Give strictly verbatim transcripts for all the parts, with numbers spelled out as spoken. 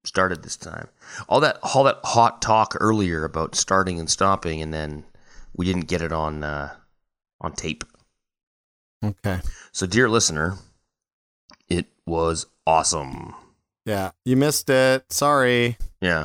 started this time. All that all that hot talk earlier about starting and stopping, and then we didn't get it on uh, on tape. Okay. So, dear listener, it was awesome. Yeah, you missed it. Sorry. Yeah.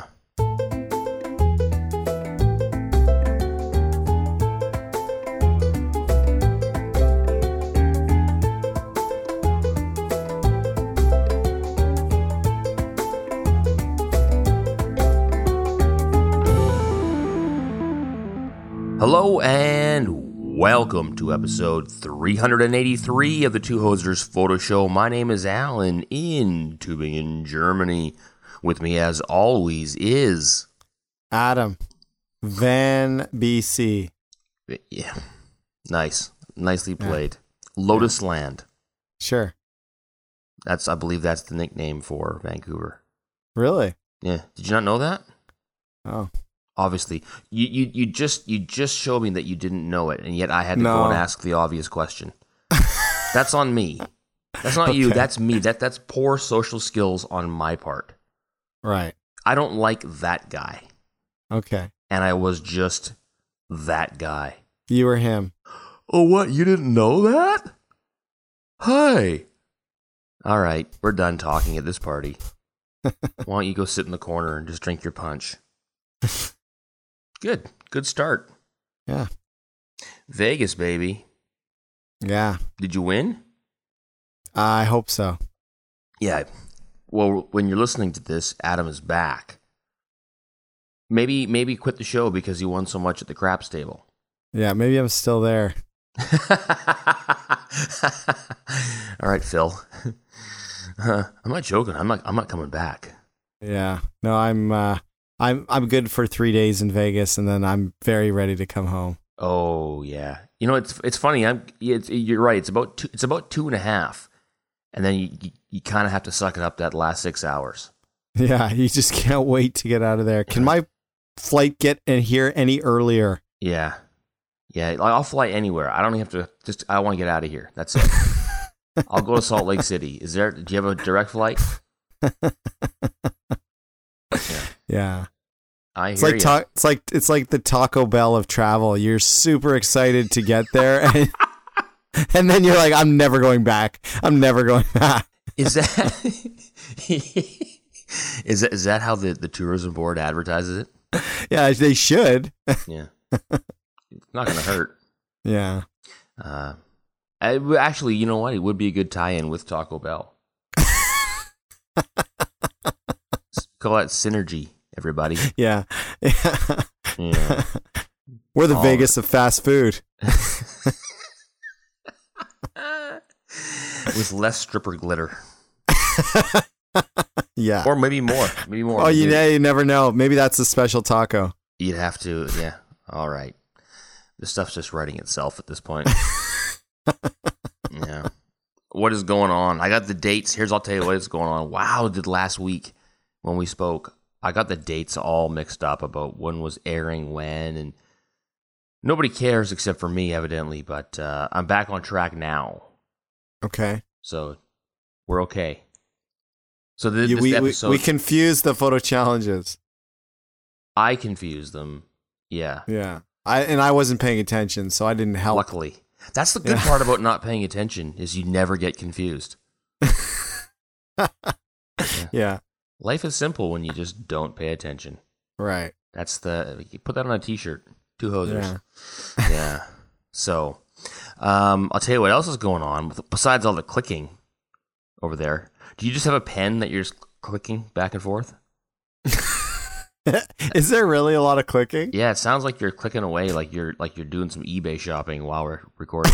Hello and welcome to episode three eighty-three of the Two Hosers Photo Show. My name is Alan in Tübingen, Germany. With me, as always, is Adam Van B C. Yeah, nice, nicely played. Yeah. Lotus yeah. Land. Sure. That's, I believe, that's the nickname for Vancouver. Really? Yeah. Did you not know that? Oh. Obviously, you, you you just you just showed me that you didn't know it, and yet I had to no. go and ask the obvious question. That's on me. That's not okay. you. That's me. That that's poor social skills on my part. Right. I don't like that guy. Okay. And I was just that guy. You were him. Oh, what? You didn't know that? Hi. All right, we're done talking at this party. Why don't you go sit in the corner and just drink your punch? Good. Good start. Yeah. Vegas, baby. Yeah. Did you win? I hope so. Yeah. Well, when you're listening to this, Adam is back. Maybe maybe quit the show because you won so much at the craps table. Yeah, maybe I'm still there. All right, Phil. Uh, I'm not joking. I'm not I'm not coming back. Yeah. No, I'm uh I'm I'm good for three days in Vegas, and then I'm very ready to come home. Oh yeah, you know it's it's funny. I'm it's, you're right. It's about two, it's about two and a half, and then you you, you kind of have to suck it up that last six hours. Yeah, you just can't wait to get out of there. Can my flight get in here any earlier? Yeah, yeah. I'll fly anywhere. I don't even have to. Just I want to get out of here. That's it. I'll go to Salt Lake City. Is there? Do you have a direct flight? Yeah. Yeah. I it's hear like ta- it's like it's like the Taco Bell of travel. You're super excited to get there, and, and then you're like, I'm never going back. I'm never going back. Is that is that is that how the, the tourism board advertises it? Yeah, they should. Yeah. It's not gonna hurt. Yeah. Uh I, actually, you know what? It would be a good tie-in with Taco Bell. Call that synergy, everybody. Yeah. Yeah. Yeah. We're the All Vegas of fast food. With less stripper glitter. Yeah. Or maybe more. Maybe more. Oh, you, know, you never know. Maybe that's a special taco. You'd have to, yeah. All right. This stuff's just writing itself at this point. Yeah. What is going on? I got the dates. Here's, I'll tell you what is going on. Wow, did last week when we spoke, I got the dates all mixed up about when was airing when, and nobody cares except for me, evidently, but uh, I'm back on track now. Okay. So we're okay. So th- you, this we, episode... We, we confused the photo challenges. I confused them. Yeah. Yeah. I And I wasn't paying attention, so I didn't help. Luckily. That's the good yeah. part about not paying attention is you never get confused. Yeah. Yeah. Life is simple when you just don't pay attention. Right. That's the, you put that on a t-shirt. Two hosers. Yeah. Yeah. So, um, I'll tell you what else is going on besides all the clicking over there. Do you just have a pen that you're just clicking back and forth? Is there really a lot of clicking? Yeah, it sounds like you're clicking away, like you're like you're doing some eBay shopping while we're recording.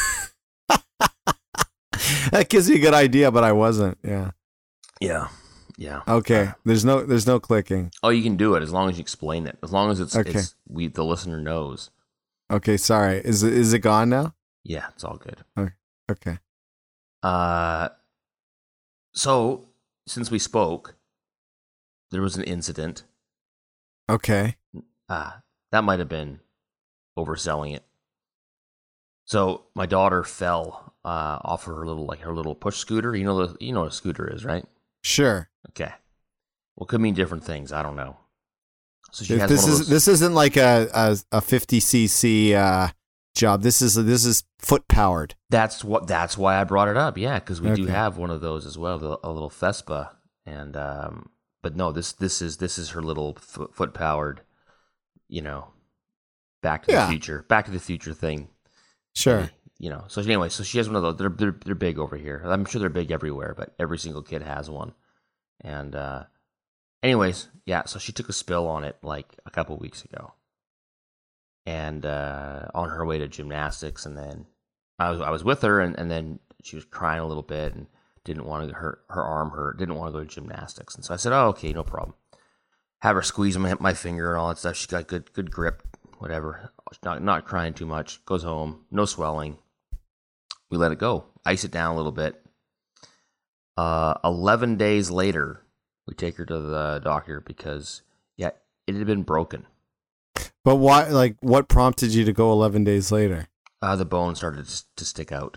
That gives you a good idea, but I wasn't. Yeah. Yeah. Yeah. Okay. Uh, there's no there's no clicking. Oh, you can do it as long as you explain it. As long as it's, okay. it's we the listener knows. Okay. Sorry. Is it is it gone now? Yeah, it's all good. Okay. Okay. Uh. So since we spoke, there was an incident. Okay. Ah, that might have been overselling it. So my daughter fell uh, off of her little like her little push scooter. You know the you know what a scooter is, right? Sure. Okay. Well, it could mean different things. I don't know. So she If has this one of is those. this isn't like a a, a fifty cc uh, job. This is this is foot powered. That's what. That's why I brought it up. Yeah, because we do Okay. have one of those as well, the- a little Vespa, and um, but no, this this is this is her little foot powered, you know, Back to Yeah. the Future, Back to the Future thing. Sure. You know. So anyway, so she has one of those. They're they're they're big over here. I'm sure they're big everywhere, but every single kid has one. And uh, anyways, yeah. So she took a spill on it like a couple weeks ago, and uh, on her way to gymnastics, and then I was I was with her, and, and then she was crying a little bit and didn't want to her her arm hurt, didn't want to go to gymnastics, and so I said, "Oh, okay, no problem." Have her squeeze my my finger and all that stuff. She got good good grip, whatever. Not not crying too much. Goes home, no swelling. We let it go. Ice it down a little bit. Uh, eleven days later, we take her to the doctor because yeah, it had been broken. But why? Like, what prompted you to go eleven days later? Uh, the bone started to, to stick out.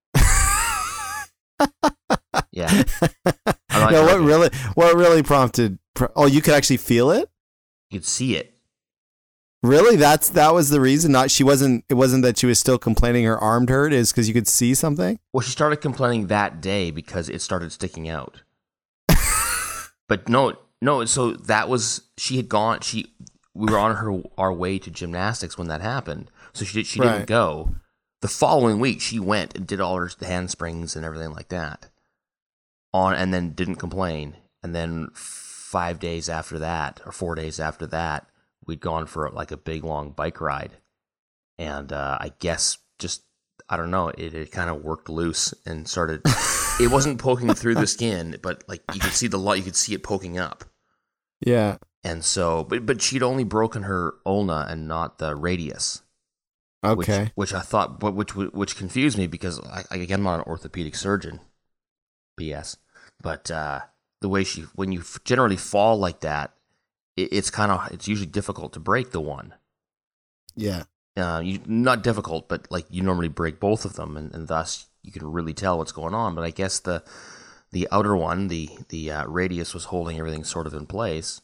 Yeah. I'm not No, what joking. really? What really prompted? Pro- oh, you could actually feel it. You could see it. Really? That's that was the reason. Not she wasn't. It wasn't that she was still complaining her arm hurt. Is because you could see something. Well, she started complaining that day because it started sticking out. But no, no. So that was she had gone. She we were on her our way to gymnastics when that happened. So she did, she Right. didn't go. The following week, she went and did all her handsprings and everything like that. On and then didn't complain. And then five days after that, or four days after that, we'd gone for like a big long bike ride. And uh, I guess just I don't know, it, it kind of worked loose and started. It wasn't poking through the skin, but like you could see the light, you could see it poking up. Yeah. And so, but but she'd only broken her ulna and not the radius. Okay. Which, which I thought, but which which confused me because I, I again I'm not an orthopedic surgeon. P S. But uh, the way she, when you generally fall like that, it, it's kind of it's usually difficult to break the one. Yeah. Uh, you not difficult, but like you normally break both of them, and, and thus you can really tell what's going on. But I guess the the outer one, the the uh, radius, was holding everything sort of in place,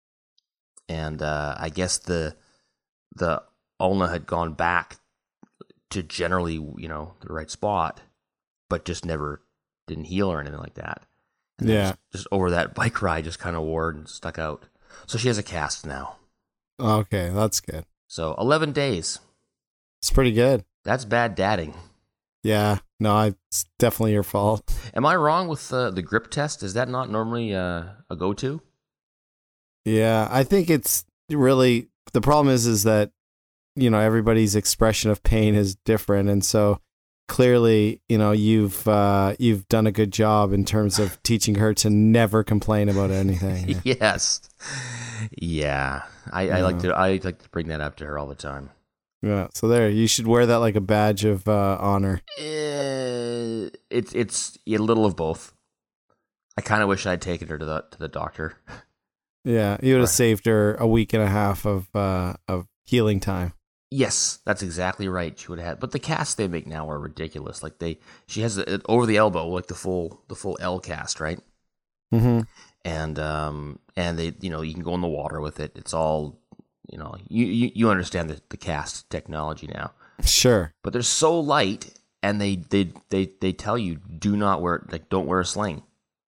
and uh, I guess the the ulna had gone back to generally, you know, the right spot, but just never didn't heal or anything like that. And then Yeah. Just, just over that bike ride, just kind of wore and stuck out. So she has a cast now. Okay, that's good. So eleven days. It's pretty good. That's bad dadding. Yeah. No, I, it's definitely your fault. Am I wrong with uh, the grip test? Is that not normally uh, a go-to? Yeah, I think it's really the problem is is that you know everybody's expression of pain is different, and so clearly you know you've uh, you've done a good job in terms of teaching her to never complain about anything. Yes. Yeah. I, I like to I like to bring that up to her all the time. Yeah, so there you should wear that like a badge of uh, honor. Uh, it's it's a little of both. I kind of wish I'd taken her to the to the doctor. Yeah, you would have Right. saved her a week and a half of uh, of healing time. Yes, that's exactly right. She would have had, but the casts they make now are ridiculous. Like they, she has it over the elbow, like the full the full L cast, right? Mm-hmm. And um and they, you know, you can go in the water with it. It's all, you know, you you, you understand the, the cast technology now. Sure. But they're so light, and they they they they tell you do not wear like don't wear a sling.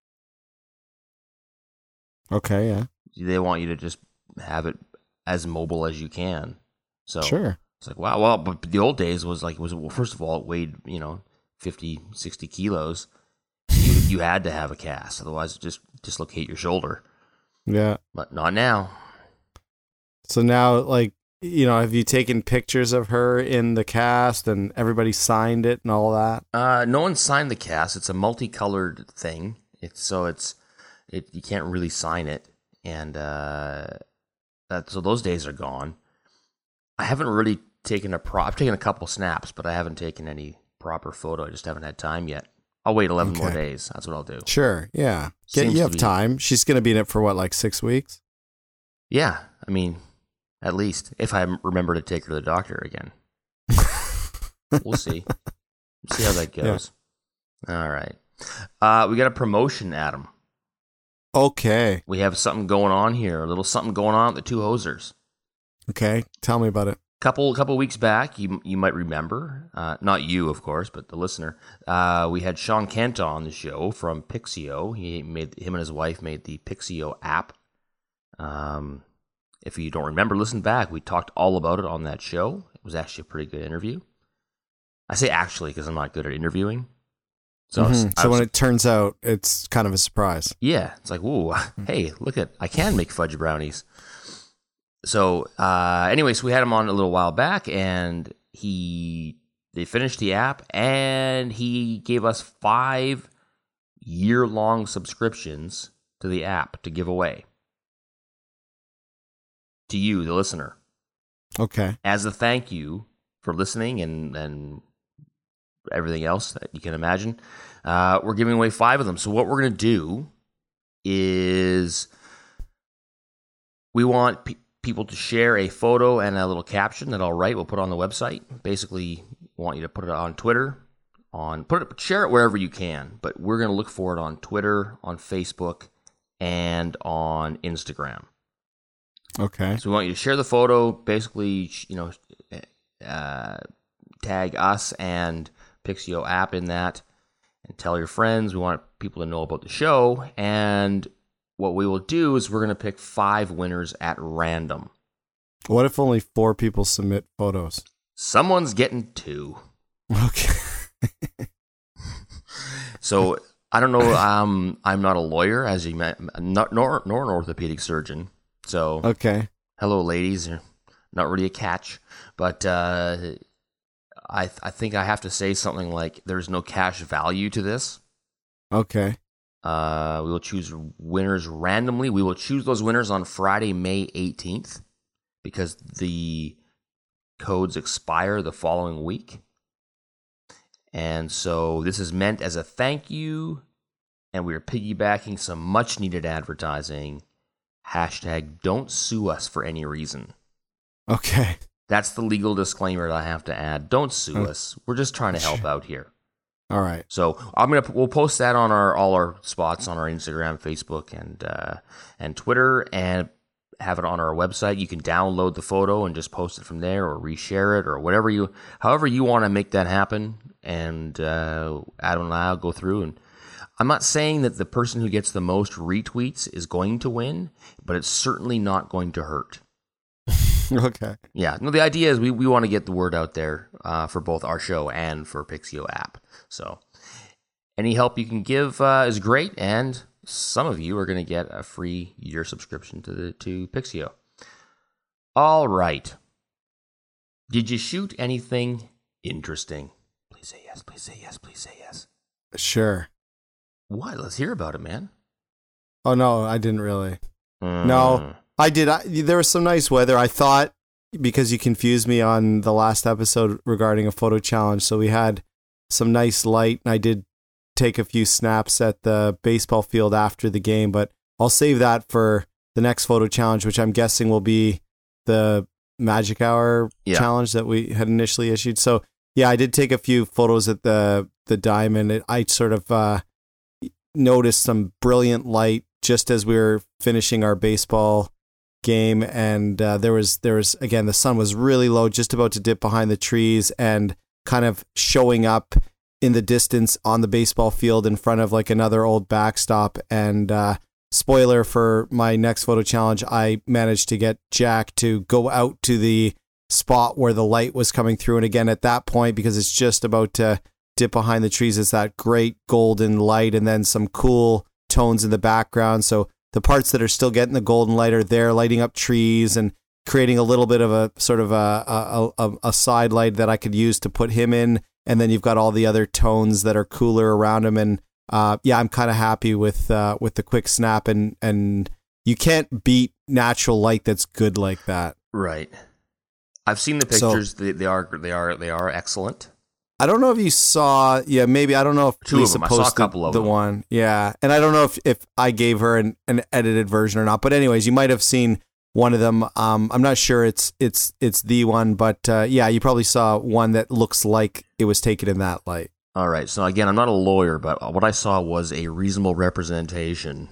Okay. Yeah. They want you to just have it as mobile as you can. So Sure. it's like, wow, well, but the old days was like, it was, well, first of all, it weighed, you know, fifty, sixty kilos. You, you had to have a cast, otherwise it just dislocate your shoulder. Yeah. But not now. So now, like, you know, have you taken pictures of her in the cast and everybody signed it and all that? Uh, no one signed the cast. It's a multicolored thing. It's so it's, it, you can't really sign it. And, uh, that, so those days are gone. I haven't really taken a pro. I've taken a couple snaps, but I haven't taken any proper photo. I just haven't had time yet. I'll wait eleven more Okay. days. That's what I'll do. Sure. Yeah. Get, Seems you to have be- time. She's going to be in it for what, like six weeks? Yeah, I mean, at least if I remember to take her to the doctor again. We'll see. See how that goes. All right. Uh, we got a promotion, Adam. Okay. We have something going on here, a little something going on at the Two Hosers. Okay. Tell me about it. Couple couple weeks back, you you might remember, uh, not you, of course, but the listener. Uh, we had Sean Kent on the show from Pixio. He made him and his wife made the Pixio app. Um, if you don't remember, listen back. We talked all about it on that show. It was actually a pretty good interview. I say actually because I'm not good at interviewing. So, mm-hmm. I was, so I was, when it turns out, it's kind of a surprise. Yeah, it's like, ooh, hey, look at I can make fudge brownies. So, uh, anyway, so we had him on a little while back, and he they finished the app, and he gave us five year-long subscriptions to the app to give away to you, the listener. Okay. As a thank you for listening and and everything else that you can imagine, uh, we're giving away five of them. So what we're going to do is we want pe- people to share a photo and a little caption that I'll write. We'll put it on the website. Basically, we want you to put it on Twitter, on put it, share it wherever you can. But we're going to look for it on Twitter, on Facebook, and on Instagram. Okay. So we want you to share the photo. Basically, you know, uh, tag us and Pixio app in that, and tell your friends. We want people to know about the show, and what we will do is we're going to pick five winners at random. What if only four people submit photos? Someone's getting two. Okay. So I don't know. Um, I'm not a lawyer, as you met, not nor nor an orthopedic surgeon. So okay. Hello, ladies. You're not really a catch, but uh, I th- I think I have to say something like there's no cash value to this. Okay. Uh, we will choose winners randomly. We will choose those winners on Friday, May eighteenth, because the codes expire the following week. And so this is meant as a thank you, and we are piggybacking some much-needed advertising. Hashtag don't sue us for any reason. Okay. That's the legal disclaimer that I have to add. Don't sue okay. us. We're just trying to help out here. All right. So I'm gonna we'll post that on our all our spots on our Instagram, Facebook, and uh, and Twitter, and have it on our website. You can download the photo and just post it from there, or reshare it, or whatever you, however you want to make that happen. And uh, Adam and I'll go through. And I'm not saying that the person who gets the most retweets is going to win, but it's certainly not going to hurt. Okay. Yeah. No, the idea is we, we want to get the word out there uh, for both our show and for Pixio app. So any help you can give uh, is great, and some of you are going to get a free year subscription to the to Pixio. All right. Did you shoot anything interesting? Please say yes, please say yes, please say yes. Sure. What? Let's hear about it, man. Oh, no, I didn't really. Mm. No, I did. I, there was some nice weather. I thought, because you confused me on the last episode regarding a photo challenge, so we had some nice light, and I did take a few snaps at the baseball field after the game, but I'll save that for the next photo challenge, which I'm guessing will be the Magic Hour yeah. challenge that we had initially issued. So yeah, I did take a few photos at the the Diamond. It, I sort of uh, noticed some brilliant light just as we were finishing our baseball game, and uh, there was there was again the sun was really low, just about to dip behind the trees, and kind of showing up in the distance on the baseball field in front of like another old backstop. And uh, spoiler for my next photo challenge, I managed to get Jack to go out to the spot where the light was coming through. And again, at that point, because it's just about to dip behind the trees, it's that great golden light and then some cool tones in the background. So the parts that are still getting the golden light are there, lighting up trees and creating a little bit of a sort of a, a, a, a side light that I could use to put him in. And then you've got all the other tones that are cooler around him. And uh, yeah, I'm kind of happy with uh, with the quick snap. And, and you can't beat natural light that's good like that. Right. I've seen the pictures. So, they, they are they are they are excellent. I don't know if you saw. Yeah, maybe I don't know if Two Lisa of them. I saw a couple posted of the them. one. Yeah, and I don't know if, if I gave her an, an edited version or not. But anyways, you might have seen one of them. Um, I'm not sure it's it's it's the one, but uh, yeah, you probably saw one that looks like it was taken in that light. All right. So again, I'm not a lawyer, but what I saw was a reasonable representation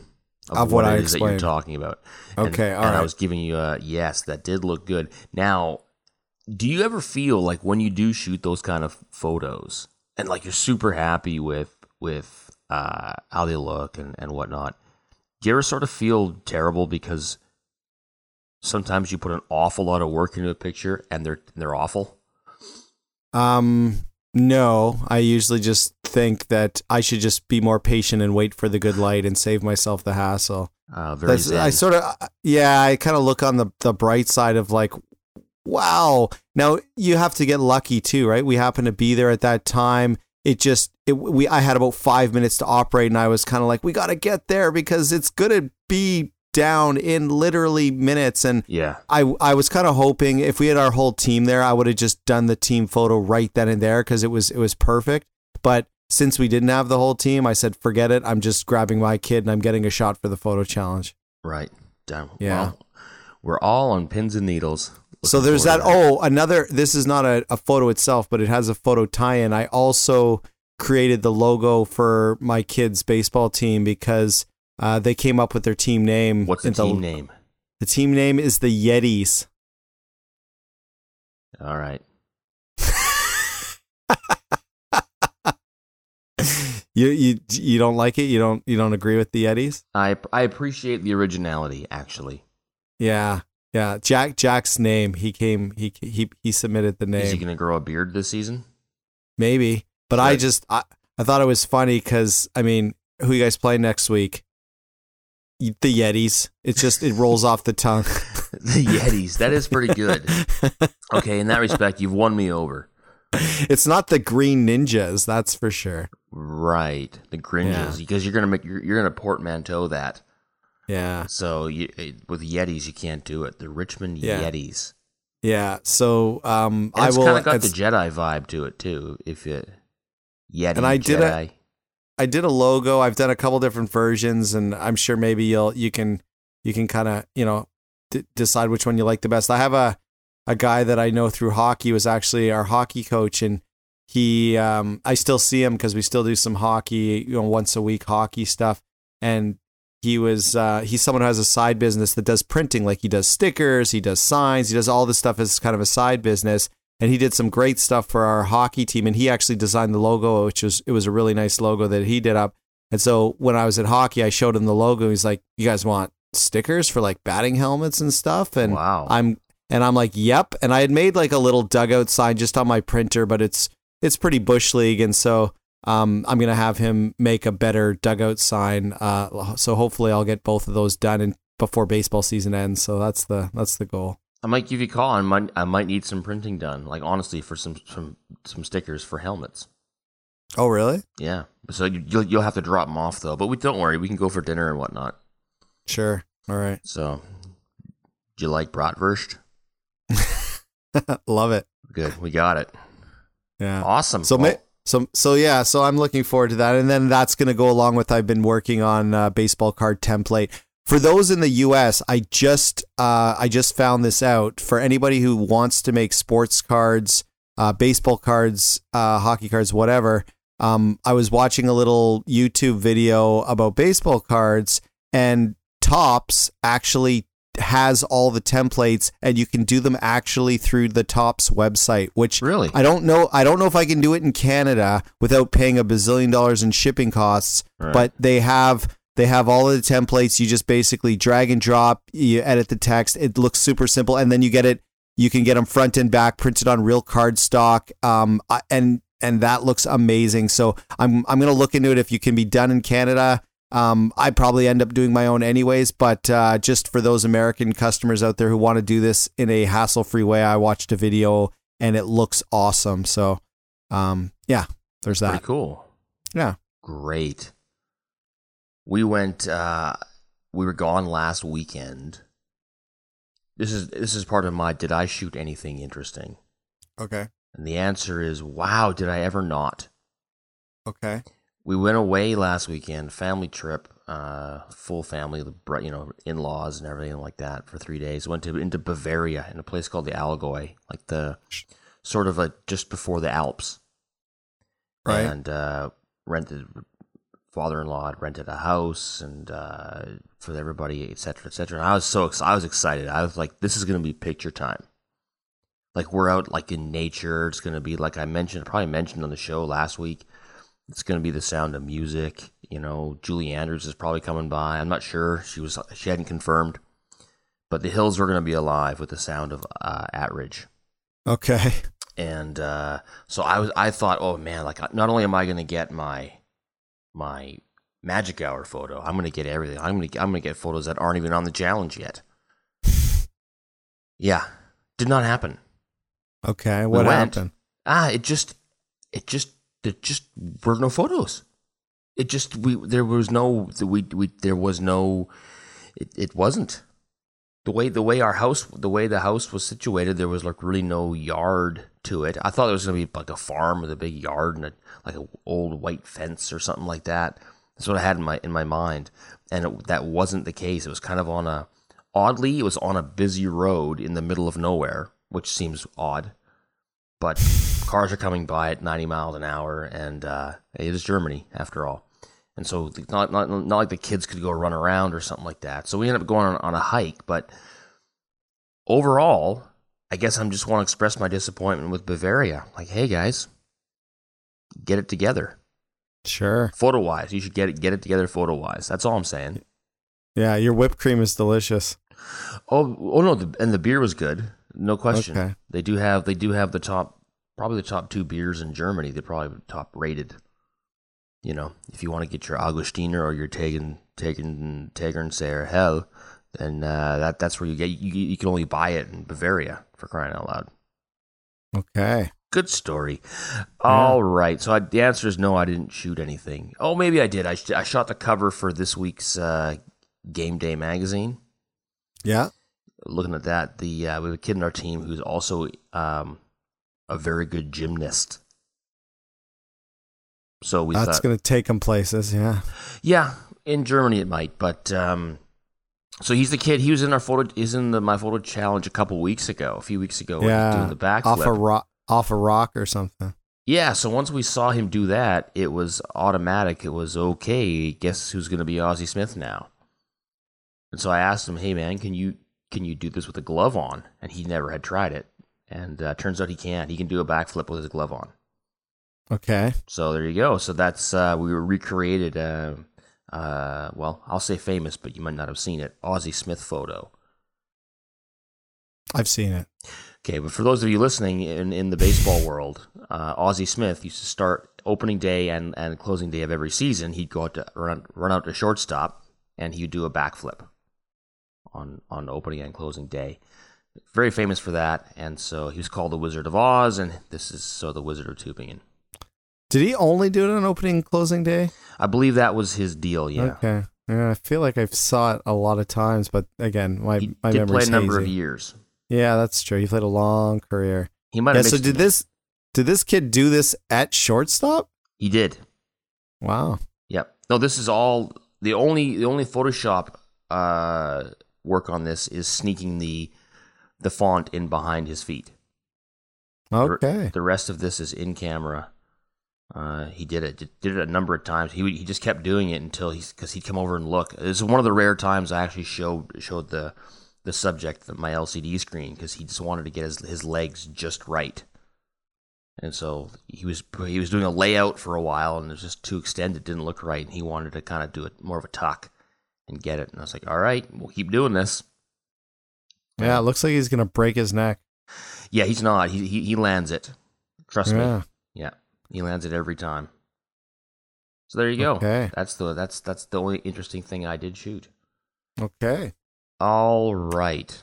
of, Of what, what I it is that you're explained. talking about. And, Okay, all and I right. was giving you a yes, that did look good. Now, do you ever feel like when you do shoot those kind of photos and like you're super happy with with uh, how they look and, and whatnot, do you ever sort of feel terrible because sometimes you put an awful lot of work into a picture and they're they're awful? Um, no, I usually just think that I should just be more patient and wait for the good light and save myself the hassle. Uh, very That's, zen. I sort of, yeah, I kind of look on the, the bright side of like, wow. Now you have to get lucky too, right? We happen to be there at that time. It just, it, we, I had about five minutes to operate and I was kind of like, we got to get there because it's going to be down in literally minutes. And yeah. I, I was kind of hoping if we had our whole team there, I would have just done the team photo right then and there because it was, it was perfect. But since we didn't have the whole team, I said, forget it. I'm just grabbing my kid and I'm getting a shot for the photo challenge. Right. Down. Yeah. Well, we're all on pins and needles. So Looking there's that. forward to Oh, another, this is not a, a photo itself, but it has a photo tie-in. I also created the logo for my kids' baseball team because uh, they came up with their team name. What's the And team name? The team name is the Yetis. All right. You you you don't like it? You don't you don't agree with the Yetis? I I appreciate the originality, actually. Yeah. Yeah, Jack Jack's name. He came he he he submitted the Is he name. going to grow a beard this season? Maybe. But I Good. just I, I thought it was funny cuz I mean, who you guys play next week? The Yetis. It just it rolls off the tongue. The Yetis. That is pretty good. Okay, in that respect, you've won me over. It's not the Green Ninjas, that's for sure. Right, the Gringes, Yeah. because you're gonna make you're, you're gonna portmanteau that. Yeah. So you, with Yetis, you can't do it. The Richmond Yeah. Yetis. Yeah. So um And I it's will kind of got the it's- Jedi vibe to it too. If it Yeti, And I did a- Jedi. I did a logo. I've done a couple different versions, and I'm sure maybe you'll you can you can kind of you know d- decide which one you like the best. I have a a guy that I know through hockey was actually our hockey coach, and he um I still see him because we still do some hockey, you know, once a week hockey stuff, and he was uh, he's someone who has a side business that does printing, like he does stickers, he does signs, he does all this stuff as kind of a side business. And he did some great stuff for our hockey team, and he actually designed the logo, which was it was a really nice logo that he did up. And so when I was at hockey, I showed him the logo. He's like, "You guys want stickers for like batting helmets and stuff?" And Wow. I'm and I'm like, "Yep." And I had made like a little dugout sign just on my printer, but it's it's pretty bush league, and so um, I'm gonna have him make a better dugout sign. Uh, so hopefully I'll get both of those done and before baseball season ends. So that's the that's the goal. I might give you a call. I might I might need some printing done. Like honestly, for some some some stickers for helmets. Oh, really? Yeah. So you, you'll you'll have to drop them off though. But we don't worry. We can go for dinner and whatnot. Sure. All right. So, do you like bratwurst? Love it. Good. We got it. Yeah. Awesome. So, Well, ma- so, so yeah. So I'm looking forward to that, and then that's going to go along with I've been working on uh, baseball card template for those in the U S. I just uh, I just found this out for anybody who wants to make sports cards, uh, baseball cards, uh, hockey cards, whatever. Um, I was watching a little YouTube video about baseball cards, and Topps actually has all the templates, and you can do them actually through the Topps website, which Really? I don't know. I don't know if I can do it in Canada without paying a bazillion dollars in shipping costs, Right. but they have they have all of the templates. You just basically drag and drop, you edit the text. It looks super simple, and then you get it. You can get them front and back printed on real card stock, um, I- and and that looks amazing. So I'm I'm gonna look into it if you can be done in Canada. Um, I probably end up doing my own anyways, but uh, just for those American customers out there who want to do this in a hassle-free way, I watched a video and it looks awesome. So, um, yeah, there's that. Pretty cool. Yeah. Great. We went. Uh, we were gone last weekend. This is this is part of my. Did I shoot anything interesting? Okay. And the answer is, wow. Did I ever not? Okay. We went away last weekend, family trip, uh, full family, the br- you know, in-laws and everything like that for three days. Went to into Bavaria in a place called the Allgäu, like the sort of a just before the Alps, Right. and uh, rented father-in-law had rented a house and uh, for everybody, et cetera, et cetera. And I was so ex- I was excited. I was like, this is going to be picture time. Like we're out like in nature. It's going to be like I mentioned, probably mentioned on the show last week. It's going to be the sound of music. You know, Julie Andrews is probably coming by. I'm not sure. She was she hadn't confirmed, but the hills were going to be alive with the sound of uh, Attridge. Okay. And uh, so I was I thought, oh man, like not only am I going to get my my Magic Hour photo, I'm going to get everything. I'm going to I'm going to get photos that aren't even on the challenge yet. Yeah, did not happen. Okay, what we happened? Ah, it just, it just, there just were no photos. It just we there was no we we there was no, it, it wasn't the way the way our house the way the house was situated. There was like really no yard to it. I thought it was gonna be like a farm with a big yard and a, like an old white fence or something like that. That's what I had in my in my mind, and it, that wasn't the case. It was kind of on a oddly, it was on a busy road in the middle of nowhere, which seems odd, but cars are coming by at ninety miles an hour, and uh, it is Germany after all. And so not, not not like the kids could go run around or something like that. So we ended up going on, on a hike, but overall, I guess I just want to express my disappointment with Bavaria. Like, hey guys, get it together. Sure. Photo-wise, you should get it get it together photo-wise. That's all I'm saying. Yeah, your whipped cream is delicious. Oh, oh no, the, and the beer was good. No question. Okay. They do have they do have the top, probably the top two beers in Germany. They're probably top rated. You know, if you want to get your Augustiner or your Tegen Tegen Tegernseer Hell, then uh, that that's where you get. You, you can only buy it in Bavaria, for crying out loud. Okay. Good story. All right. So I, the answer is no. I didn't shoot anything. Oh, maybe I did. I I shot the cover for this week's uh, Game Day magazine. Yeah. Looking at that, the uh, we have a kid in our team who's also um, a very good gymnast. So we That's thought, going to take him places, yeah. yeah, in Germany it might, but um, so he's the kid. He was in our photo. He's in the my photo challenge a couple weeks ago, a few weeks ago. When he was Yeah, doing the backflip off a rock, off a rock or something. Yeah, so once we saw him do that, it was automatic. It was okay. Guess who's going to be Ozzie Smith now? And so I asked him, "Hey man, can you can you do this with a glove on?" And he never had tried it, and uh, turns out he can. He can do a backflip with his glove on. Okay. So there you go. So that's uh, we recreated. Uh, uh, well, I'll say famous, but you might not have seen it. Ozzie Smith photo. I've seen it. Okay, but for those of you listening in, in the baseball world, uh, Ozzie Smith used to start opening day and, and closing day of every season. He'd go out to run, run out to shortstop, and he'd do a backflip on on opening and closing day. Very famous for that, and so he was called the Wizard of Oz, and this is so the Wizard of Tübingen. Did he only do it on opening and closing day? I believe that was his deal. Yeah. Okay. Yeah, I feel like I've saw it a lot of times, but again, my He my did play memory's a number hazy. of years. Yeah, that's true. He played a long career. He might Yeah. have. So mixed did it- this? Did this kid do this at shortstop? He did. Wow. Yep. No, this is all the only the only Photoshop uh, work on this is sneaking the the font in behind his feet. Okay. The, the rest of this is in camera. Uh, he did it. Did it a number of times. He he just kept doing it until he's because he'd come over and look. This is one of the rare times I actually showed showed the the subject of my L C D screen because he just wanted to get his his legs just right. And so he was he was doing a layout for a while, and it was just too extended, didn't look right, and he wanted to kind of do it more of a tuck and get it. And I was like, all right, we'll keep doing this. Yeah, it looks like he's gonna break his neck. Yeah, he's not. He he, he lands it. Trust Yeah. me. Yeah, he lands it every time. So there you go. Okay. That's the that's that's the only interesting thing I did shoot. Okay. All right.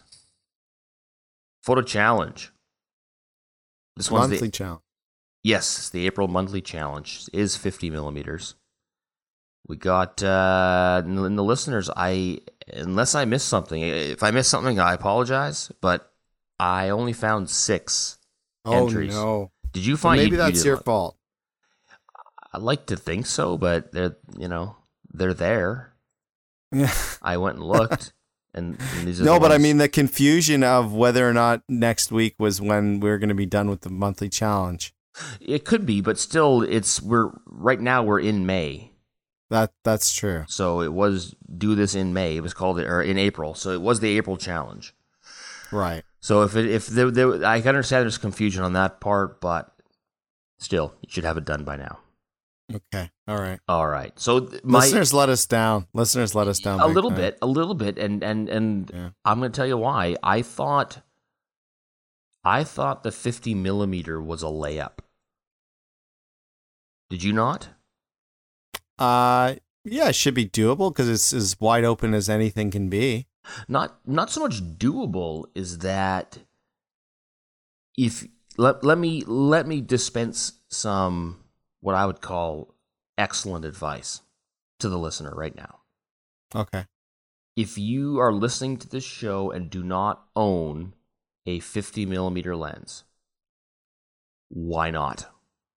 Photo challenge. This one's Monthly the, challenge. yes, the April monthly challenge is fifty millimeters. We got uh, in the listeners. I unless I missed something. If I missed something, I apologize. But I only found six Oh entries. no. Did you Well, find? maybe you, that's you your didn't- fault. I like to think so, but they're you know they're there. Yeah. I went and looked, and, and these are No, the but I ones- mean the confusion of whether or not next week was when we're going to be done with the monthly challenge. it could be, but still, it's we're right now we're in May. That that's true. So it was do this in May. It was called it or in April. So it was the April challenge. Right. So if it, if there, there, I can understand there's confusion on that part, but still, you should have it done by now. Okay. All right. All right. So th- my, listeners let us down. Listeners let us down. a big little time. bit, a little bit, and and and Yeah. I'm going to tell you why. I thought, I thought the fifty millimeter was a layup. Did you not? Uh, yeah, it should be doable because it's as wide open as anything can be. Not not so much doable is that if let let me let me dispense some what I would call excellent advice to the listener right now. Okay. If you are listening to this show and do not own a fifty millimeter lens, why not?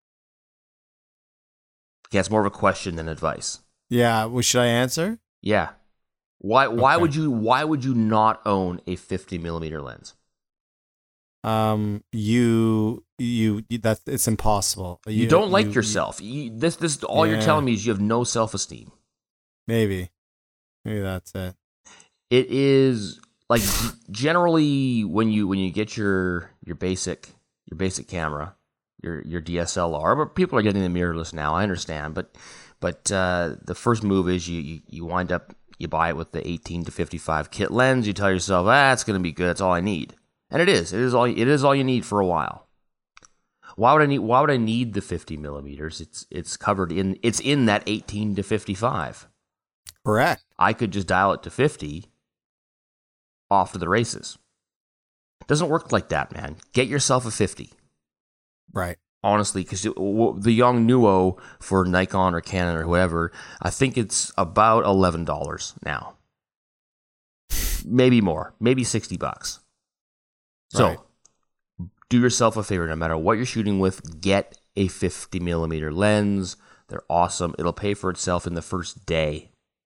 Okay, it's more of a question than advice. Yeah. Well, should I answer? Yeah. Why why Okay. would you why would you not own a fifty millimeter lens? Um, you, you, you that it's impossible. You, don't like you- yourself. You, this this all you're Yeah. telling me is you have no self-esteem. Maybe, maybe that's it. It is like g- generally when you when you get your your basic your basic camera, your your D S L R, but people are getting the mirrorless now. I understand, but but uh, the first move is you, you you wind up you buy it with the eighteen to fifty-five kit lens. You tell yourself, ah, it's going to be good. That's all I need, and it is. It is all. It is all you need for a while. Why would I need? Why would I need the fifty millimeters? It's it's covered in. It's in that eighteen to fifty-five. Correct. I could just dial it to fifty. Off to the races. It doesn't work like that, man. Get yourself a fifty. Right. Honestly, because the Yongnuo for Nikon or Canon or whatever, I think it's about eleven dollars now. Maybe more. Maybe sixty bucks. So, Right. do yourself a favor. No matter what you're shooting with, get a fifty millimeter lens. They're awesome. It'll pay for itself in the first day.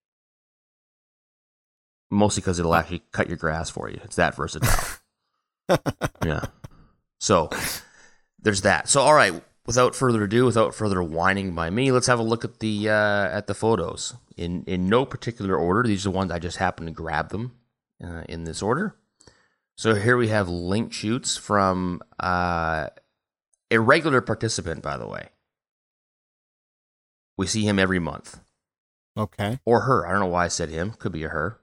Mostly because it'll actually cut your grass for you. It's that versatile. Yeah. So there's that. So all right. Without further ado, without further whining by me, let's have a look at the uh, at the photos in in no particular order. These are the ones I just happened to grab them uh, in this order. So here we have link shoots from uh, a regular participant, by the way. We see him every month, Okay. or her. I don't know why I said him. Could be a her.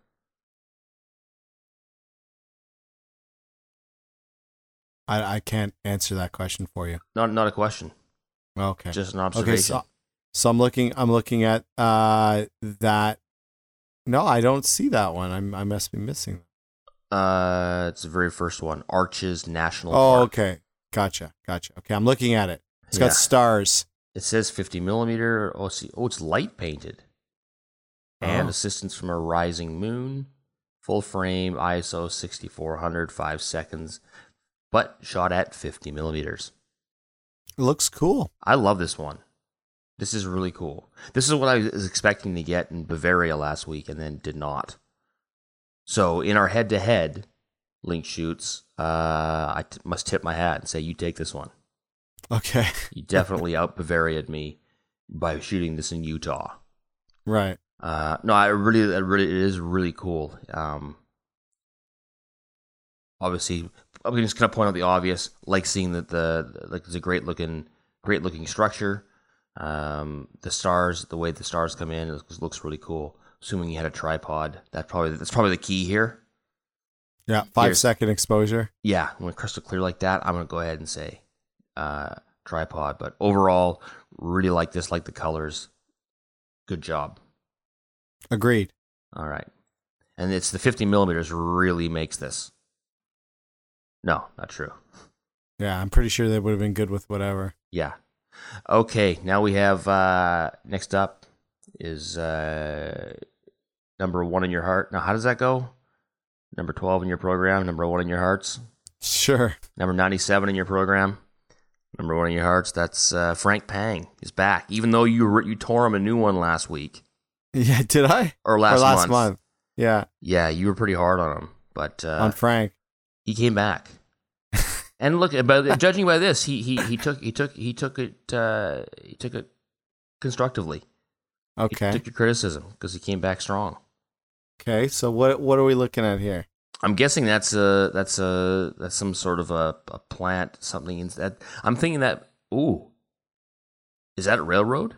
I I can't answer that question for you. Not not a question, Okay. just an Okay. observation. So, so I'm looking. I'm looking at uh that. No, I don't see that one. I'm I must be missing. Uh, it's the very first one, Arches National Oh, Park. okay. Gotcha. Gotcha. Okay, I'm looking at it. It's Yeah. got stars. It says fifty millimeter. Oh, see, oh, it's light painted, and Oh. assistance from a rising moon, full frame, I S O sixty-four hundred, five seconds, but shot at fifty millimeters. It looks cool. I love this one. This is really cool. This is what I was expecting to get in Bavaria last week, and then did not. So in our head-to-head link shoots, uh, I t- must tip my hat and say you take this one. Okay. You definitely out Bavaria'd me by shooting this in Utah. Right. Uh, no, I really, I really, it is really cool. Um, obviously, I'm just gonna point out the obvious. Like seeing that the like it's a great looking, great looking structure. Um, the stars, the way the stars come in, it looks really cool. Assuming you had a tripod, that probably that's probably the key here. Yeah. Five Here's- second exposure. Yeah, when crystal clear like that, I'm gonna go ahead and say uh, tripod. But overall, really like this, like the colors. Good job. Agreed. All right, and it's the fifty millimeters really makes this. No, not true. Yeah, I'm pretty sure they would have been good with whatever. Yeah. Okay, now we have uh, next up is uh, number one in your heart. Now, how does that go? Number twelve in your program, number one in your hearts. Sure. Number ninety-seven in your program, number one in your hearts. That's uh, Frank Pang is back. Even though you re- you tore him a new one last week Yeah. Did I? or last, or last month. month. Yeah. Yeah, you were pretty hard on him, but uh, On Frank. he came back. And look, by, judging by this, he he he took he took he took it uh, he took it constructively. Okay. He took your criticism because he came back strong. Okay. So what what are we looking at here? I'm guessing that's a that's a that's some sort of a, a plant, something in that. I'm thinking that. Ooh, is that a railroad?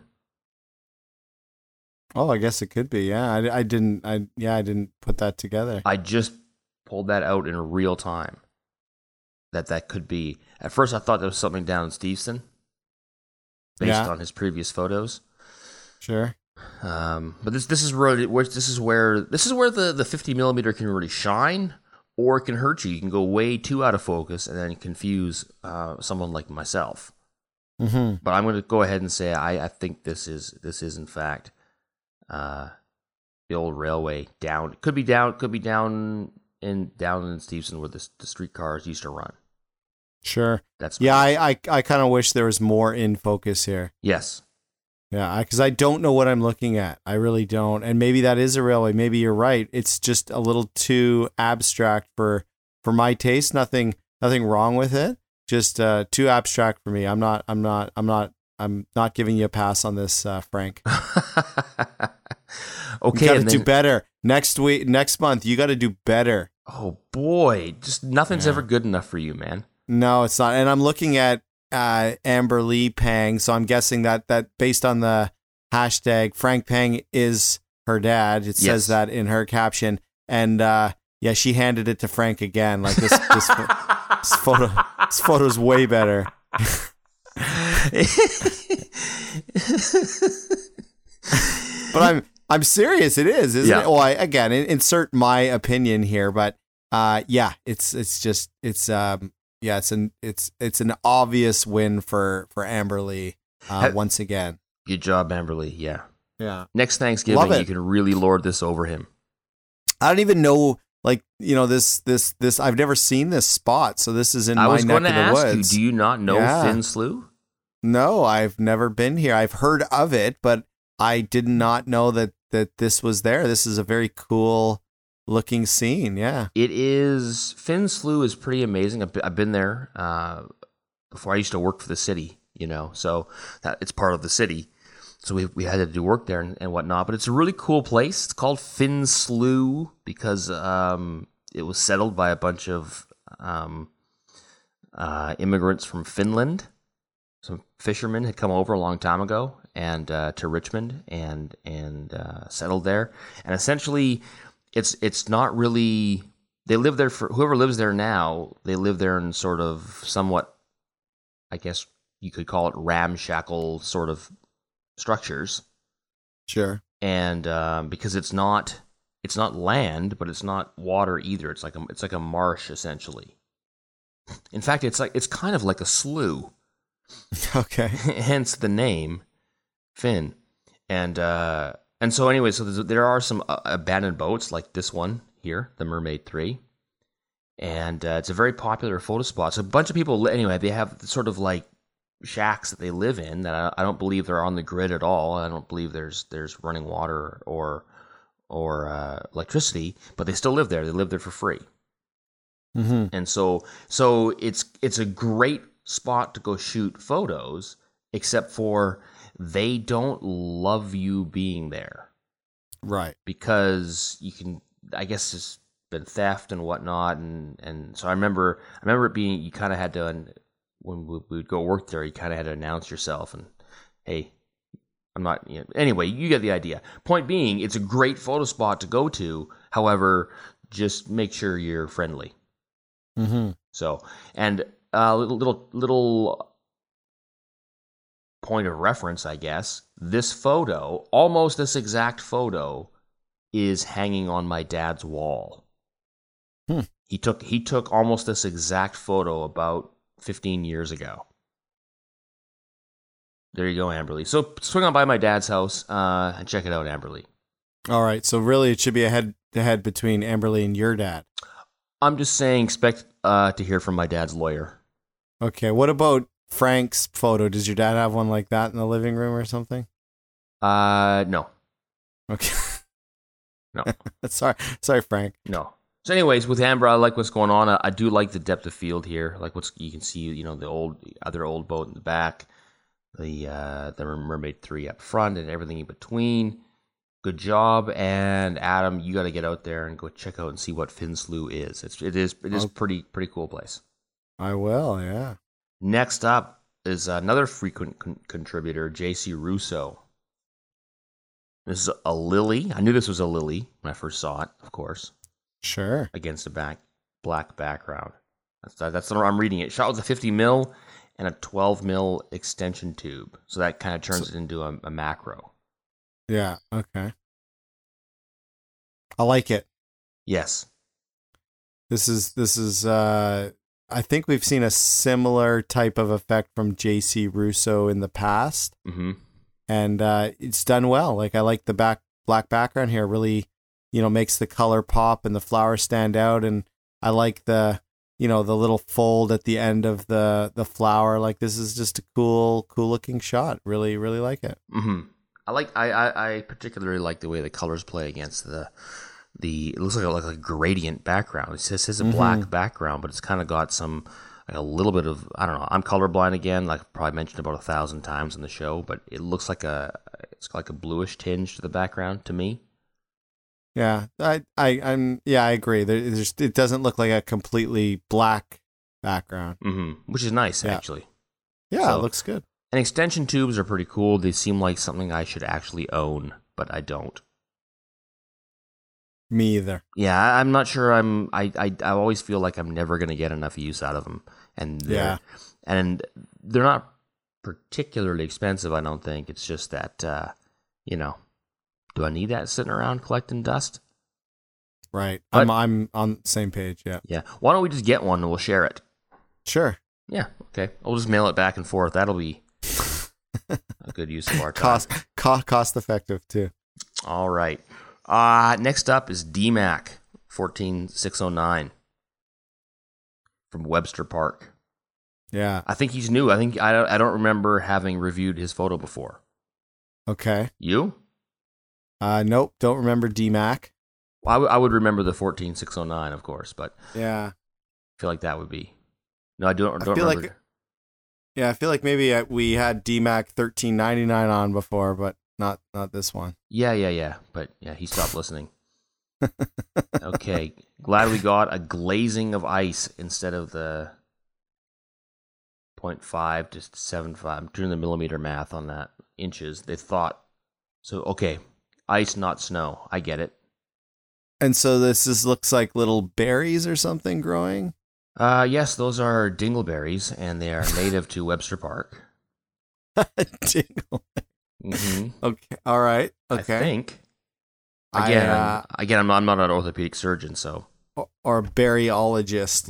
Oh, I guess it could be. Yeah, I, I didn't. I yeah, I didn't put that together. I just pulled that out in real time. That that could be. At first, I thought there was something down in Steveston, based Yeah. on his previous photos. Sure. Um, but this this is really where this is where this is where the, the fifty millimeter can really shine, or it can hurt you. You can go way too out of focus and then confuse uh, someone like myself. Mm-hmm. But I'm going to go ahead and say I, I think this is this is in fact uh, the old railway down. Could be down. Could be down in down in Steveston where the the streetcars used to run. Sure. That's Yeah, I I, I kind of wish there was more in focus here. yes. Yeah, because I, I don't know what I'm looking at. I really don't. And maybe that is a railway. Maybe you're right. It's just a little too abstract for for my taste. Nothing nothing wrong with it. Just uh, too abstract for me. I'm not. I'm not. I'm not. I'm not giving you a pass on this, uh, Frank. Okay, you got to and do then- better next week. Next month, you got to do better. Oh boy, just nothing's Yeah. ever good enough for you, man. No, it's not. And I'm looking at uh, Amber Lee Pang, so I'm guessing that that based on the hashtag, Frank Pang is her dad. It Yes. says that in her caption, and uh, yeah, she handed it to Frank again. Like this, this, pho- this photo, this photo's way better. But I'm I'm serious. It is, isn't Yeah. it? Well, I, again, in- insert my opinion here, but uh, yeah, it's it's just it's um yeah, it's an it's it's an obvious win for for Amber Lee uh, Have- once again. Good job, Amberly. Yeah. Yeah, Next Thanksgiving, Love it. you can really lord this over him. I don't even know, like, you know, this this this I've never seen this spot, so this is in I my was neck going of to the ask woods. you, do you not know Yeah. Finn Slough? No, I've never been here. I've heard of it, but I did not know that that this was there. This is a very cool looking scene. Yeah. It is, Finn Slough is pretty amazing. I've been, I've been there uh, before. I used to work for the city, you know, so that it's part of the city. So we we had to do work there and, and whatnot. But it's a really cool place. It's called Finn Slough because um, it was settled by a bunch of um, uh, immigrants from Finland. Some fishermen had come over a long time ago and uh, to Richmond and and uh, settled there. And essentially, it's it's not really, they live there for, whoever lives there now, they live there in sort of somewhat, I guess you could call it ramshackle sort of structures. Sure. And um, because it's not it's not land, but it's not water either. It's like a it's like a marsh essentially. In fact, it's like it's kind of like a slough. Okay. Hence the name Finn. And uh, and so anyway, so there's, there are some uh, abandoned boats like this one here, the Mermaid three, and uh, it's a very popular photo spot. So a bunch of people, li- anyway, they have sort of like shacks that they live in that I, I don't believe they're on the grid at all. I don't believe there's there's running water or or uh, electricity, but they still live there. They live there for free. Mm-hmm. And so so it's it's a great spot to go shoot photos, except for they don't love you being there Right. because you can, I guess it's been theft and whatnot, and and so I remember I remember it being, you kind of had to, when we we would go work there, you kind of had to announce yourself and, hey, I'm not, you know, anyway, you get the idea. Point being, it's a great photo spot to go to. However, just make sure you're friendly. Mm-hmm. So, and a little, little, little point of reference, I guess. This photo, almost this exact photo, is hanging on my dad's wall. Hmm. He took he took almost this exact photo about fifteen years ago. There you go, Amberly. So swing on by my dad's house uh, and check it out, Amberly. All right. So really, it should be a head to head between Amberly and your dad. I'm just saying, expect uh, to hear from my dad's lawyer. Okay. What about Frank's photo? Does your dad have one like that in the living room or something? Uh, no, Okay. no. sorry, sorry, Frank. No. So, anyways, with Amber, I like what's going on. I, I do like the depth of field here. Like what's you can see, you know, the old other old boat in the back. the uh, the Mermaid three up front and everything in between. Good job, and Adam, you got to get out there and go check out and see what Finslow is. It's it is it is Oh. pretty pretty cool place. I will, yeah. Next up is another frequent con- contributor, J C Russo. This is a lily. I knew this was a lily when I first saw it, of course, Sure. against a back black background. That's that's the I'm reading it. Shot with a fifty mil and a twelve mil extension tube, so that kind of turns it into a, a macro. Yeah, okay. I like it. Yes. This is this is uh I think we've seen a similar type of effect from J C Russo in the past. Mm-hmm. And uh it's done well. Like I like the back black background here, really, you know, makes the color pop and the flowers stand out, and I like the you know, the little fold at the end of the the flower. Like this is just a cool cool looking shot. Really really like it. Mm-hmm. I like I, I, I particularly like the way the colors play against the the it looks like a, like a gradient background. It says it's a black Mhm. background, but it's kind of got some like a little bit of I don't know. I'm colorblind again, like I've probably mentioned about a thousand times in the show, but it looks like a it's like a bluish tinge to the background to me. Yeah, I, I, I'm, yeah, I agree. There, there's, it doesn't look like a completely black background. Mm-hmm. Which is nice, Yeah. actually. Yeah, So- it looks good. And extension tubes are pretty cool. They seem like something I should actually own, but I don't. Me either. Yeah, I- I'm not sure. I'm. I. I, I always feel like I'm never going to get enough use out of them, and they're, Yeah. and they're not particularly expensive. I don't think. It's just that, uh, you know, do I need that sitting around collecting dust? Right. But- I'm, I'm on the same page. Yeah. Yeah. Why don't we just get one and we'll share it? Sure. Yeah. Okay. I'll just mail it back and forth. That'll be a good use of our time. Cost, cost, cost effective too. All right. Uh, next up is D MAC fourteen six oh nine from Webster Park. Yeah. I think he's new. I think I don't, I don't remember having reviewed his photo before. Okay. You? Uh, nope. Don't remember D MAC. Well, I, w- I would remember the fourteen six oh nine, of course, but Yeah. I feel like that would be. No, I don't. I don't feel remember. like- Yeah. I feel like maybe uh, we had D MAC thirteen ninety-nine on before, but not, not this one. Yeah, yeah, yeah. But yeah, he stopped listening. Okay, glad we got a glazing of ice instead of the zero point five to seven point five. I'm doing the millimeter math on that. Inches. They thought. So, okay, ice, not snow. I get it. And so this is looks like little berries or something growing. Uh, yes, those are dingleberries, and they are native to Webster Park. Jingle. Mm-hmm. Okay. All right. Okay. I think. I, Again, uh, I'm, again, I'm not, I'm not an orthopedic surgeon, so. or, or berryologist.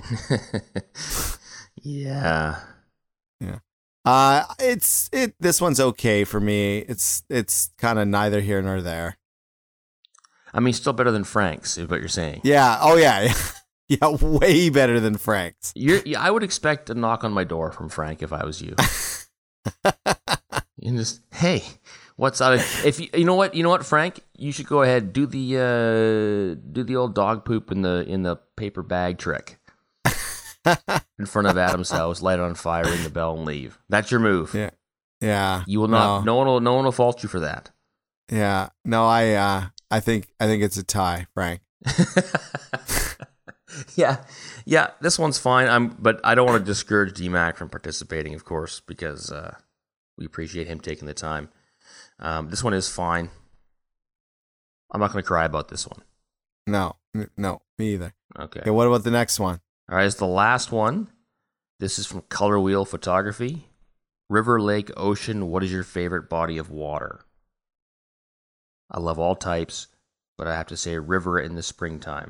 Yeah. Uh it's it. This one's okay for me. It's it's kind of neither here nor there. I mean, still better than Frank's, is what you're saying. Yeah. Oh yeah. Yeah. Way better than Frank's. You're, yeah, I would expect a knock on my door from Frank if I was you. And just, hey, what's up? If you, you know what, you know what, Frank, you should go ahead do the uh, do the old dog poop in the in the paper bag trick in front of Adam's house, light it on fire, ring the bell, and leave. That's your move. Yeah. Yeah. You will not. No. No one will. No one will fault you for that. Yeah. No. I. Uh. I think. I think it's a tie, Frank. yeah, yeah. This one's fine. I'm, but I don't want to discourage D MAC from participating, of course, because uh, we appreciate him taking the time. Um, this one is fine. I'm not going to cry about this one. No. N- No. Me either. Okay. Okay. What about the next one? All right. It's the last one. This is from Color Wheel Photography. River, lake, ocean. What is your favorite body of water? I love all types, but I have to say river in the springtime.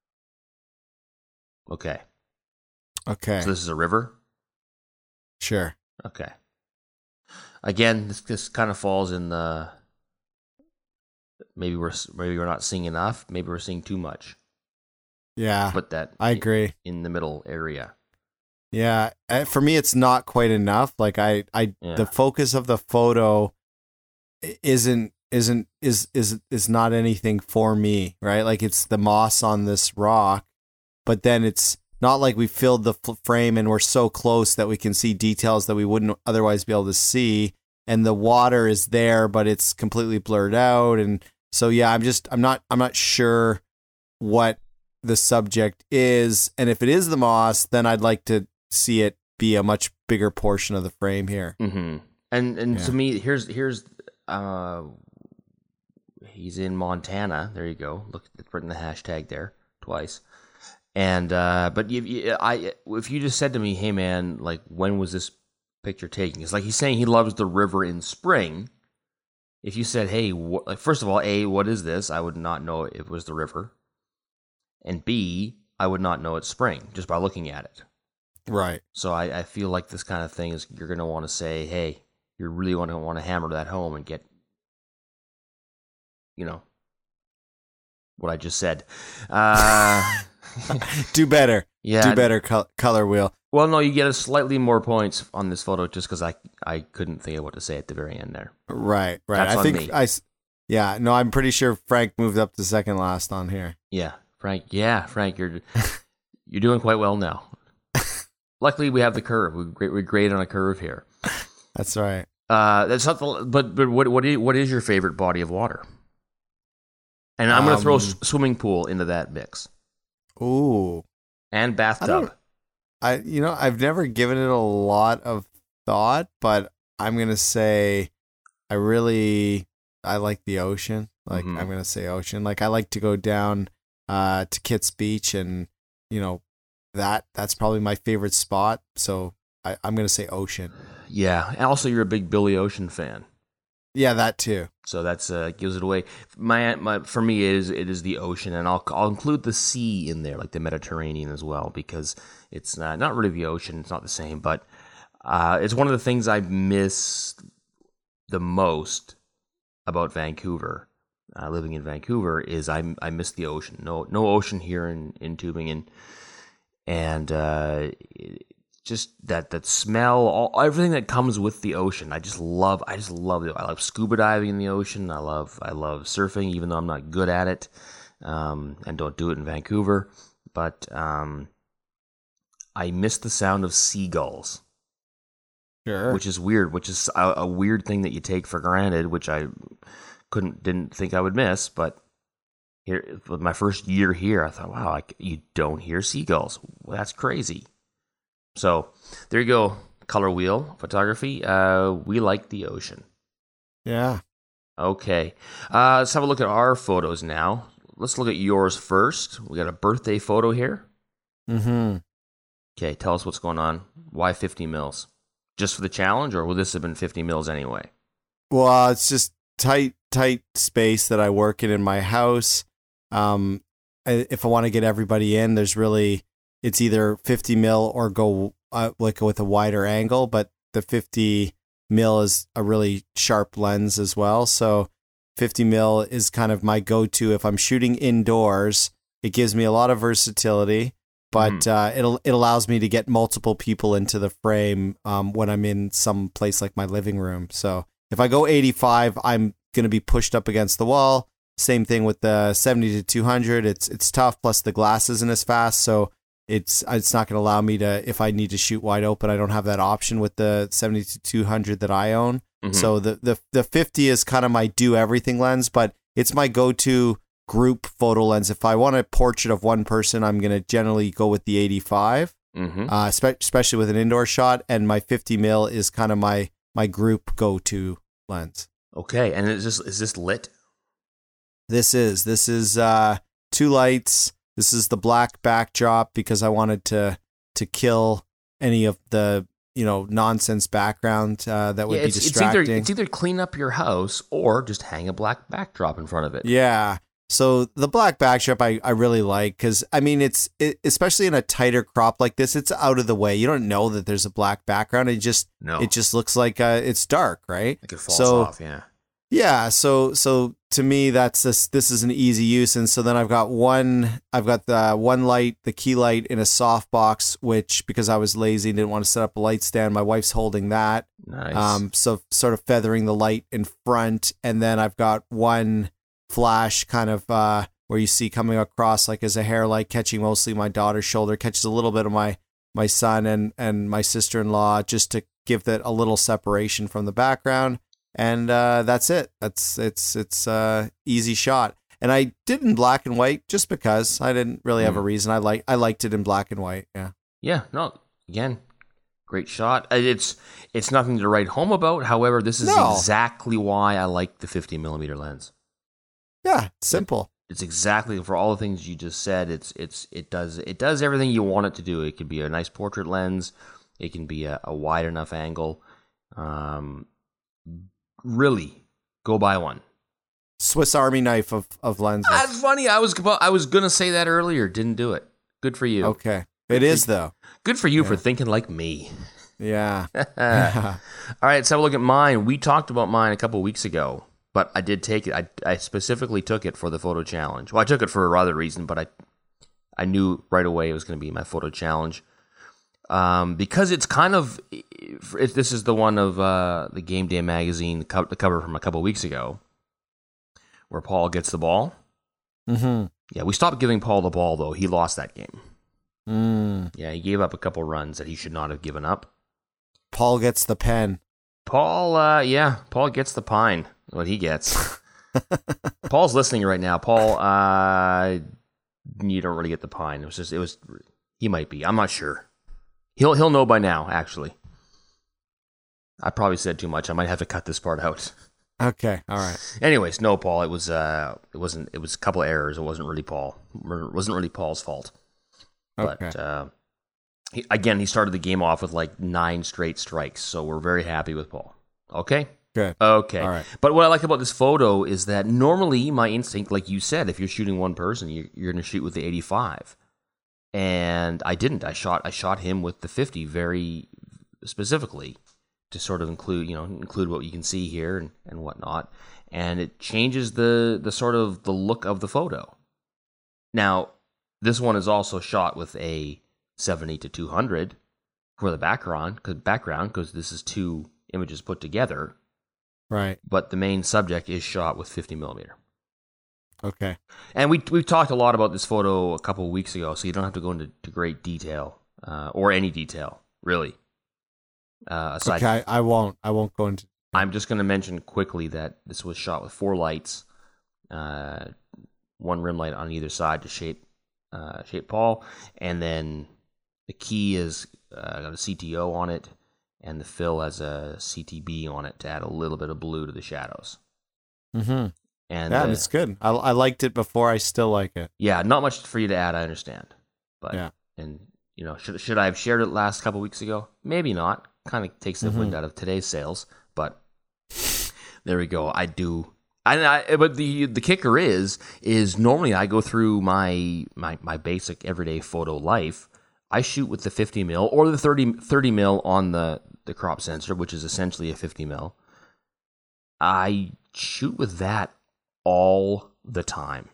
Okay. Okay. So this is a river? Sure. Okay. Again, this, this kind of falls in the maybe we're maybe we're not seeing enough, maybe we're seeing too much. Yeah. Put that I agree. in the middle area. Yeah, uh, for me, it's not quite enough. Like I, I, Yeah. the focus of the photo i- isn't isn't is is is not anything for me, right? Like it's the moss on this rock, but then it's not like we filled the f- frame and we're so close that we can see details that we wouldn't otherwise be able to see. and the water is there, but it's completely blurred out. And so, yeah, I'm just, I'm not, I'm not sure what the subject is. And if it is the moss, then I'd like to see it be a much bigger portion of the frame here. Mm-hmm. And and Yeah. to me, here's here's uh, he's in Montana. There you go. Look, it's written the hashtag there twice. And uh, but you, you, I if you just said to me, hey man, like when was this picture taken? It's like he's saying he loves the river in spring. If you said, hey, wh- like first of all, A, what is this? I would not know it was the river. And B, I would not know it's spring just by looking at it. Right. So I, I feel like this kind of thing is you're going to want to say, hey, you really want to want to hammer that home and get, you know, what I just said. Uh, Do better. yeah. Do better, col- color wheel. Well, no, you get a slightly more points on this photo just because I, I couldn't think of what to say at the very end there. Right, right. That's I on think me. I, s- yeah, no, I'm pretty sure Frank moved up to second last on here. Yeah, Frank. Yeah, Frank, you're you're doing quite well now. Luckily, we have the curve. We grade, we grade on a curve here. That's right. Uh, that's not the. But but what what is, what is your favorite body of water? And I'm going to throw Um, s- swimming pool into that mix Ooh, and I bathtub. don't- I you know I've never given it a lot of thought, but I'm gonna say I really I like the ocean. Like Mhm. I'm gonna say ocean. Like I like to go down uh, to Kitts Beach, and you know that that's probably my favorite spot. So I, I'm gonna say ocean. Yeah, and also you're a big Billy Ocean fan, Yeah, that too. so that's uh, gives it away. My my for me it is it is the ocean, and I'll I'll include the sea in there, like the Mediterranean as well, because it's not not really the ocean. It's not the same, but uh, it's one of the things I miss the most about Vancouver. Uh, living in Vancouver is I I miss the ocean. No no ocean here in in Tübingen, and uh, it- just that that smell, all everything that comes with the ocean. I just love. I just love it. I love scuba diving in the ocean. I love I love surfing, even though I'm not good at it, um, and don't do it in Vancouver. But um, I miss the sound of seagulls, Sure. which is weird. Which is a, a weird thing that you take for granted, which I couldn't didn't think I would miss. But here, with my first year here, I thought, wow, I, you don't hear seagulls. Well, that's crazy. So there you go, color wheel photography. Uh, we like the ocean. Yeah. Okay, uh, let's have a look at our photos now. Let's look at yours first. We got a birthday photo here. Mm-hmm. Okay, tell us what's going on. Why fifty mils? Just for the challenge, or would this have been fifty mils anyway? Well, uh, it's just tight, tight space that I work in in my house. Um, I- if I want to get everybody in, there's really it's either fifty mil or go uh, like with a wider angle, but the fifty mil is a really sharp lens as well. So fifty mil is kind of my go-to if I'm shooting indoors. It gives me a lot of versatility, but Mhm. uh, it'll it allows me to get multiple people into the frame um, when I'm in some place like my living room. So if I go eighty-five, I'm going to be pushed up against the wall. Same thing with the seventy to two hundred. It's it's tough. Plus the glass isn't as fast, so it's it's not going to allow me to, if I need to shoot wide open, I don't have that option with the seventy to two hundred that I own. Mhm. So the, the the fifty is kind of my do everything lens, but it's my go-to group photo lens. If I want a portrait of one person, I'm going to generally go with the eighty-five, Mm-hmm. uh, spe- especially with an indoor shot. And my fifty mil is kind of my my group go-to lens. Okay, and is this is this lit? This is this is uh, two lights. This is the black backdrop because I wanted to to kill any of the you know nonsense background uh, that would Yeah, be it's, it's distracting. either it's either clean up your house or just hang a black backdrop in front of it. Yeah. So the black backdrop I, I really like because, I mean, it's it, especially in a tighter crop like this, it's out of the way. You don't know that there's a black background. It just No, it just looks like uh, it's dark, right? like it falls so- off. Yeah. Yeah. So so to me, that's this this is an easy use. And so then I've got one I've got the one light, the key light in a softbox, which because I was lazy and didn't want to set up a light stand, my wife's holding that. Nice. Um, so sort of feathering the light in front, and then I've got one flash kind of uh, where you see coming across like as a hair light, catching mostly my daughter's shoulder, catches a little bit of my my son and and my sister-in-law, just to give that a little separation from the background, and uh, that's it. That's it's it's uh, easy shot. And I did in black and white just because I didn't really have a reason. I like I liked it in black and white. Yeah. Yeah. No. Again, great shot. It's it's nothing to write home about. However, this is No. exactly why I like the fifty millimeter lens. Yeah. Simple. It's exactly for all the things you just said. It's it's it does it does everything you want it to do. It can be a nice portrait lens. It can be a, a wide enough angle. Um, really, go buy one. Swiss Army knife of, of lenses. That's funny. I was I was gonna say that earlier. Didn't do it. Good for you. Okay. It is though. Good for you Yeah. for thinking like me. Yeah. All right, let's have a look at mine. We talked about mine a couple weeks ago, but I did take it. I, I specifically took it for the photo challenge. Well, I took it for a other reason, but I I knew right away it was going to be my photo challenge um, because it's kind of it, this is the one of uh, the Game Day magazine, the cover, the cover from a couple weeks ago, where Paul gets the ball. Mm-hmm. Yeah, we stopped giving Paul the ball though. He lost that game. Mm. Yeah, he gave up a couple runs that he should not have given up. Paul gets the pen. Paul, uh, yeah, Paul gets the pine. What he gets. Paul's listening right now. Paul, uh, you don't really get the pine. It was just, it was. He might be. I'm not sure. He'll he'll know by now. Actually, I probably said too much. I might have to cut this part out. Okay. All right. Anyways, no, Paul. It was uh, it wasn't. It was a couple of errors. It wasn't really Paul. It wasn't really Paul's fault. But Okay. uh, he, again, he started the game off with like nine straight strikes, so we're very happy with Paul. Okay. Good. Okay. All right. But what I like about this photo is that normally my instinct, like you said, if you're shooting one person, you, you're going to shoot with the eighty-five, and I didn't. I shot. I shot him with the fifty very specifically to sort of include, you know, include what you can see here and, and whatnot, and it changes the the sort of the look of the photo. Now, this one is also shot with a seventy to two hundred for the background, because background, because this is two images put together. Right. But the main subject is shot with fifty millimeter. Okay. And we we've talked a lot about this photo a couple of weeks ago, so you don't have to go into to great detail uh, or any detail really. Uh, aside, Okay. I, I won't. I won't go into. I'm just going to mention quickly that this was shot with four lights, uh, one rim light on either side to shape uh, shape Paul, and then the key is uh, got a C T O on it, and the fill has a C T B on it to add a little bit of blue to the shadows. Mm-hmm. And Yeah, uh, it's good. I I liked it before. I still like it. yeah, not much for you to add, I understand. But Yeah. and you know, should should I have shared it last couple weeks ago? Maybe not. Kind of takes the Mhm. wind out of today's sails, but there we go. I do. I, I but the the kicker is is normally I go through my my my basic everyday photo life. I shoot with the fifty mil or the thirty, thirty mil on the the crop sensor, which is essentially a fifty mil. I shoot with that all the time.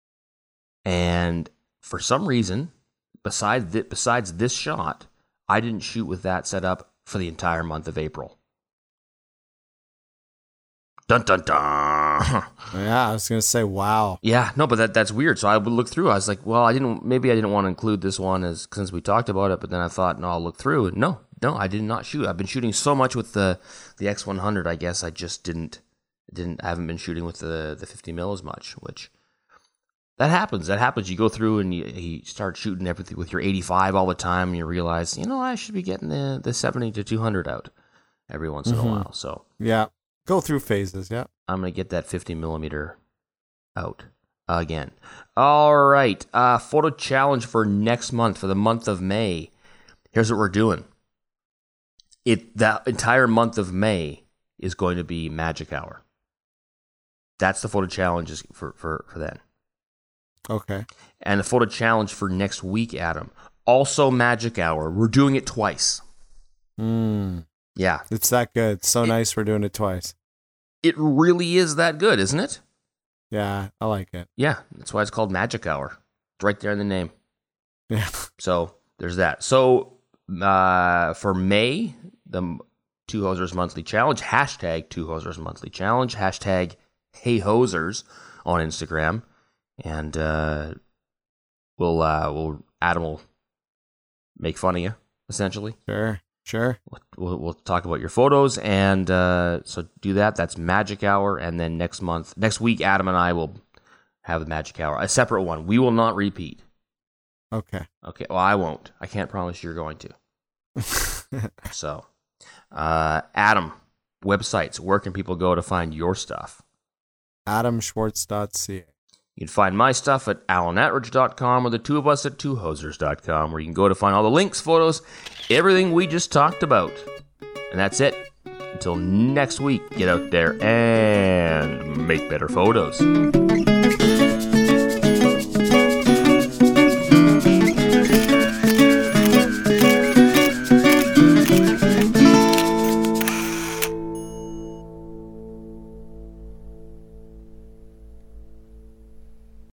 And for some reason, besides th- besides this shot, I didn't shoot with that setup for the entire month of April. Dun dun dun. Yeah, I was gonna say, wow. Yeah, no, but that that's weird. So I would look through. I was like, well, I didn't. Maybe I didn't want to include this one as since we talked about it. But then I thought, no, I'll look through. And no, no, I did not shoot. I've been shooting so much with the the X one hundred. I guess I just didn't didn't. I haven't been shooting with the the fifty mil as much. Which that happens. That happens. You go through and you, you start shooting everything with your eighty-five all the time, and you realize, you know, I should be getting the the seventy to two hundred out every once in Mhm. a while. So Yeah. Go through phases. Yeah. I'm going to get that fifty millimeter out again. All right. Uh, photo challenge for next month, for the month of May. Here's what we're doing. It That entire month of May is going to be Magic Hour. That's the photo challenge is for, for, for then. Okay. And the photo challenge for next week, Adam, also Magic Hour. We're doing it twice. Mm. Yeah. It's that good. So It- nice. We're doing it twice. It really is that good, isn't it? Yeah, I like it. Yeah. That's why it's called Magic Hour. It's right there in the name. Yeah. So there's that. So uh, for May, the Two Hosers Monthly Challenge, hashtag Two Hosers Monthly Challenge, hashtag Hey Hosers on Instagram, and uh, we'll uh, we'll Adam will make fun of you essentially. Sure. Sure. We'll, we'll talk about your photos, and uh, so do that. That's Magic Hour, and then next month, next week, Adam and I will have the Magic Hour, a separate one. We will not repeat. Okay. Okay. Well, I won't. I can't promise you're going to. So, uh, Adam, websites. Where can people go to find your stuff? adam schwartz dot c a. You can find my stuff at alan atridge dot com or the two of us at two hosers dot com, where you can go to find all the links, photos, everything we just talked about. And that's it. Until next week, get out there and make better photos.